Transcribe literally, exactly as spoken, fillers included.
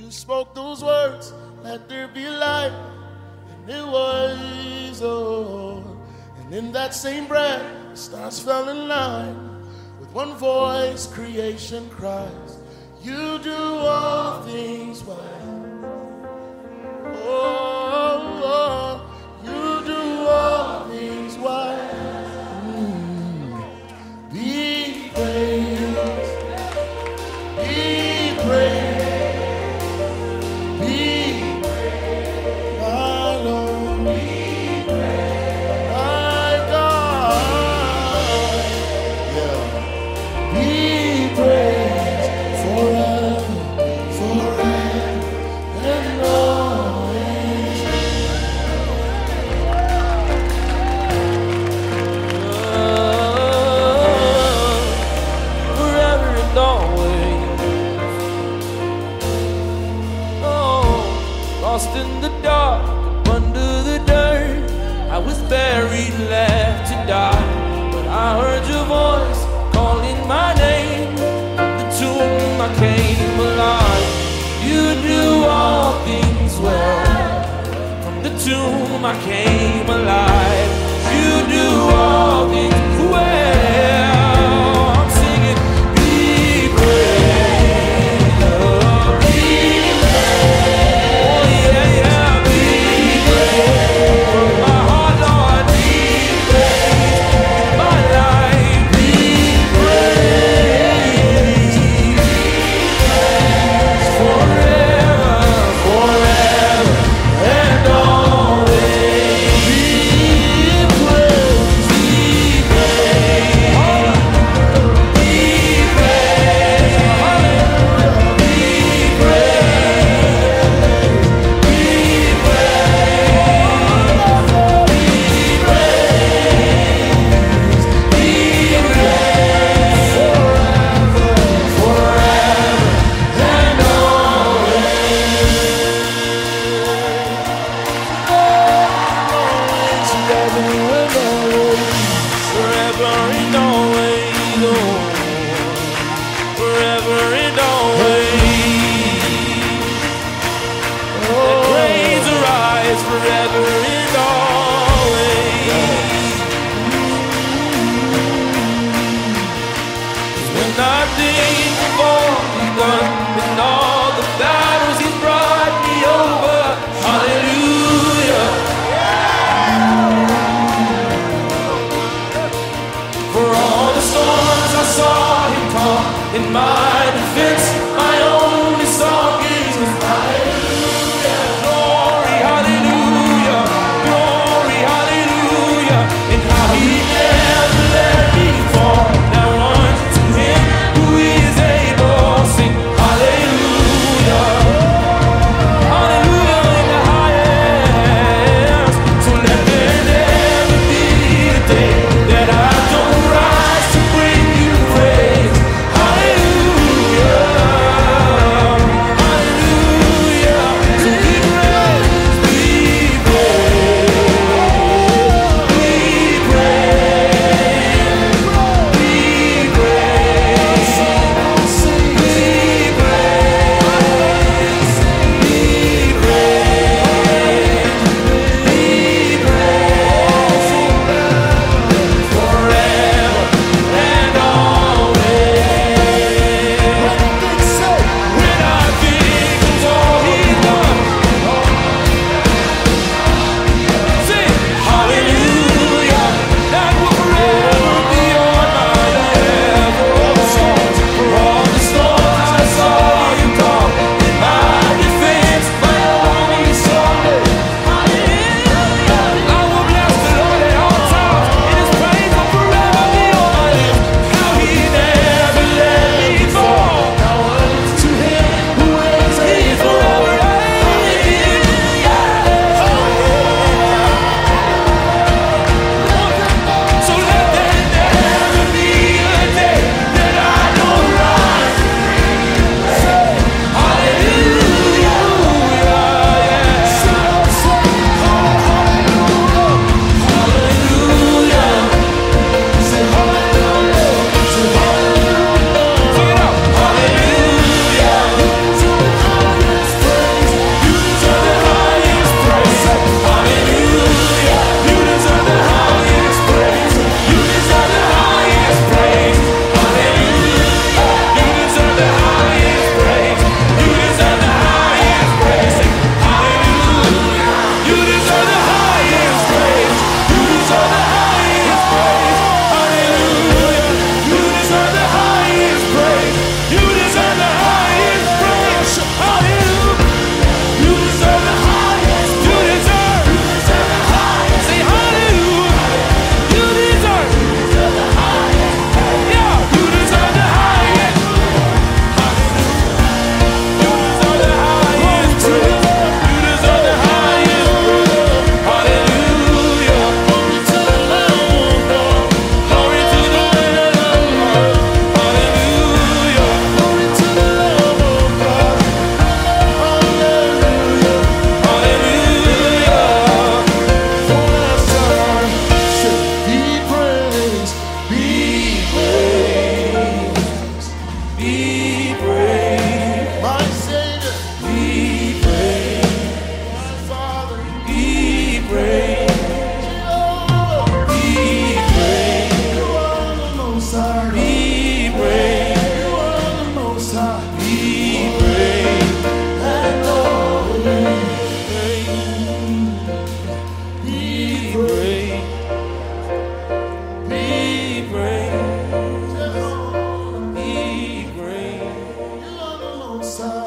You spoke those words, let there be light, and it was, oh. And in that same breath, the stars fell in line. With one voice, creation cries, you do all things well. Oh, oh, you do all things well. Mm. Be praised, be praised. Lost in the dark, under the dirt, I was buried, left to die. But I heard your voice calling my name. From the tomb I came alive. You do all things well. From the tomb I came alive. You do all things well. I'm singing, be praised, oh, be praised. Be praised. sun.